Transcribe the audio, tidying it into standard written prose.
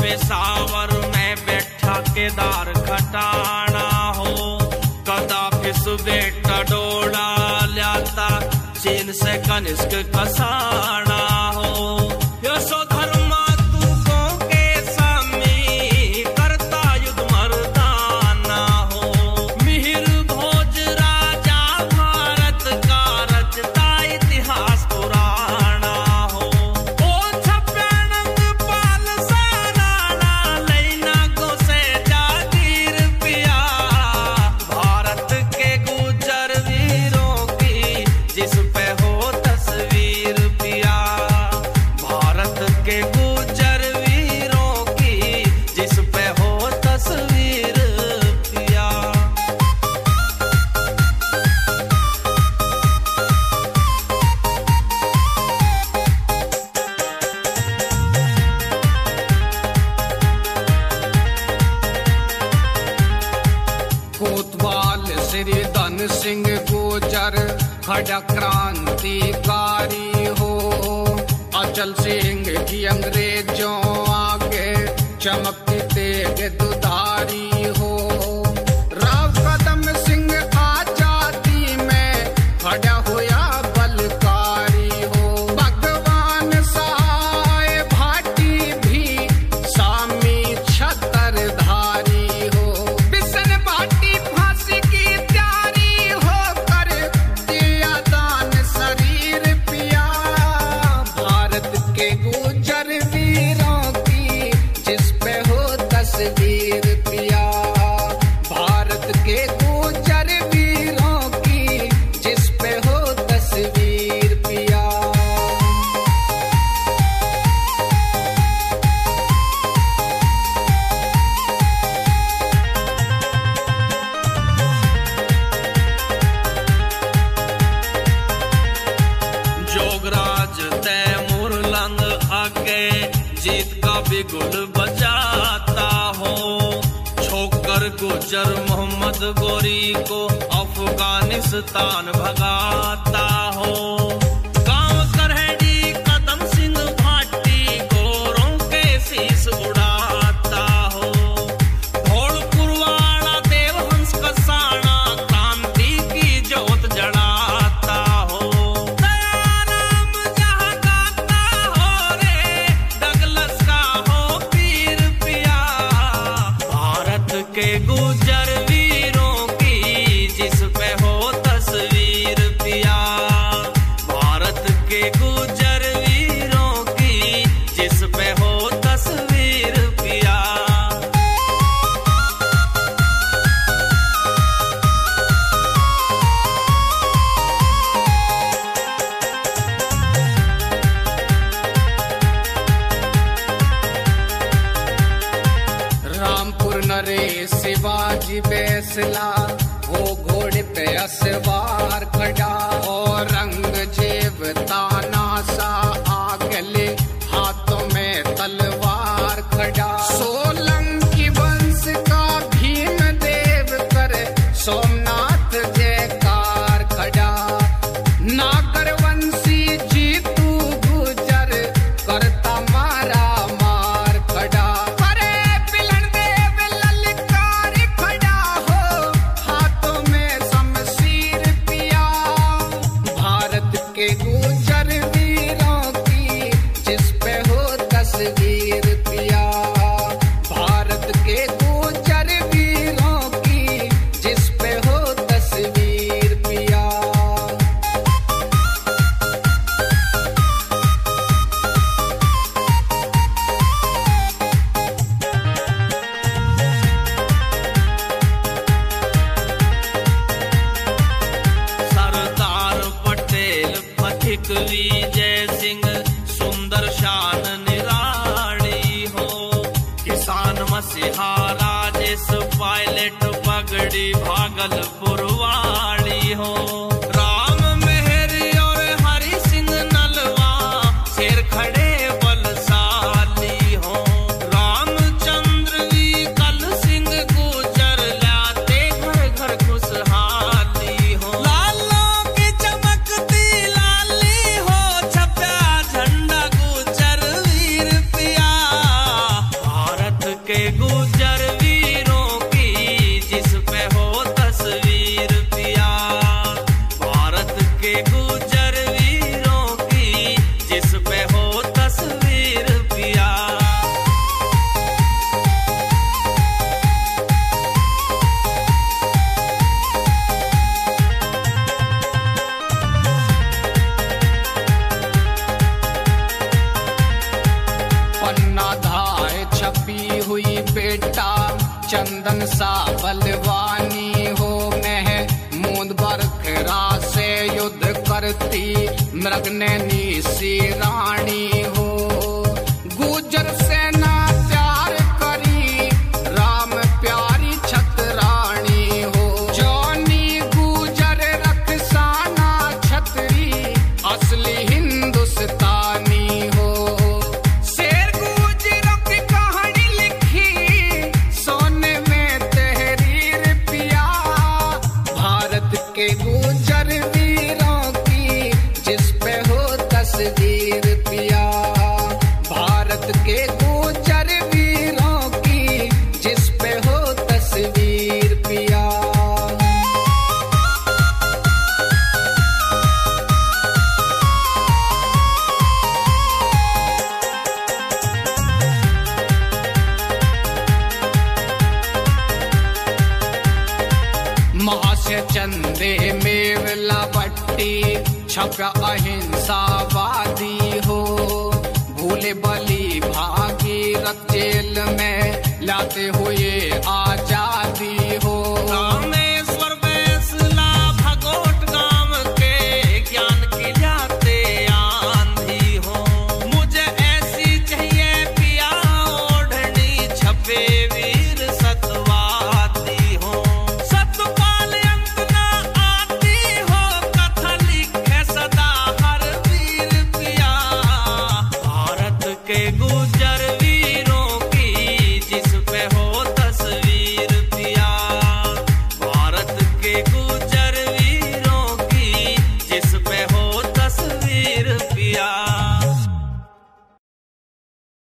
पेशावर में बैठा केदार खटाना हो, कदाफि सुबेटा डोड़ा लाता चीन से कनिष्क कसाना हो। यशोधर्मा तू को के सामी करता युद्ध मर्दाना हो, मिहिर भोज राजा भारत का रचता इतिहास पुराना हो। ओ छप्पनंग पाल साराना लैना को से जागीर पिया, भारत के गुजर वीरों की जिस पे हो तस्वीर पिया, भारत के गुजर वीरों की जिस पे हो तस्वीर पिया। कोतवाल श्री धन सिंह गुजर खड़ा क्रांतिकारी हो, अचल सिंह की अंग्रेजों आगे चमकती तेग दुधारी हो। राव कदम सिंह आजादी में खड़ा होया बलकारी हो, भगवान सहाय भाटी भी सामी छत्रधारी हो। बिसन भाटी फांसी की तैयारी हो कर दिया दान शरीर पिया, भारत के गुजर वीरों की जिस पे हो तस्वीर पिया, भारत के गुजर वीरों की जिस पे हो तस्वीर पिया। जोगराज तैमूर लंग आगे जीत का बिगुल बजाता हो, छोकर गुजर मोहम्मद गोरी को अफगानिस्तान भगाता हो। गांव करहड़ी कदम सिंह भाटी गोरों के शीश उड़ाता हो, धौलपुर वाला देवहंस कसाना क्रांति की ज्योत जड़ाता हो। दयाराम जहाँ गाता हो रे डगलस का हो पीर पिया, भारत के गुजर वीरों की जिस पे हो तस्वीर पिया, भारत के गुजर वीरों की जिस पे हो तस्वीर पिया। रामपुर नरेश शिवाजी बैसला हो घोड़े पे असवार खड़ा, और रंगजेब तानाशा आगले हाथों में तलवार खड़ा। सोलंकी वंश का भीम देव करे सोमनाथ जयकार खड़ा, नागर वंशी जीतू गुजर करता मारा मार खड़ा। करे पिलन देव ललकार खड़ा हो, हाथों में शमशीर पिया, भारत के गुजर वीरों की जिस पे हो तस्वीर पिया, भारत के गुजर वीरों की जिस पे हो तस्वीर पिया। सरदार पटेल पथिक विजय सिंह सुंदर शान निराली हो, किसान मसीहा राजेश पायलट पगड़ी भागलपुर वाली हो। राम मेहरी और हरि सिंह नलवा शेर खड़े बलशाली हो, रामचंद्र वी कल सिंह गुजर लाते घर घर खुशहाली हो। लालों की चमकती लाली हो, छपा झंडा गुजर वीर पिया, भारत पन्ना धाय छपी हुई बेटा चंदन सा बलवानी हो। महमूद बरखरा से युद्ध करती मृगनैनी सी रानी हो। गुजर सेना प्यार करी राम प्यारी छतरानी हो। जॉनी गुजर रखसाना छतरी असली हिंदुस्तानी हो। शेर गुजरों की कहानी लिखी सोने में तहरीर पिया। भारत के गुजर वीरों की जिस पे हो तस्वीर पिया। भारत के गुजर वीरों की जिस पे हो तस्वीर पिया। महाशय चंदे मेवला बट्टी छपा अहिंसावादी हो। भूले बली भागीरथ जेल में लाते हुए आजादी हो। रामेश्वर बैसला भगोट गांव के ज्ञान की जाते आंधी हो। मुझे ऐसी चाहिए पिया ओढ़नी छपे वीर सतवादी हो। सतपाल अंत ना आती हो कथा लिखे सदा हर वीर पिया। भारत के गुजर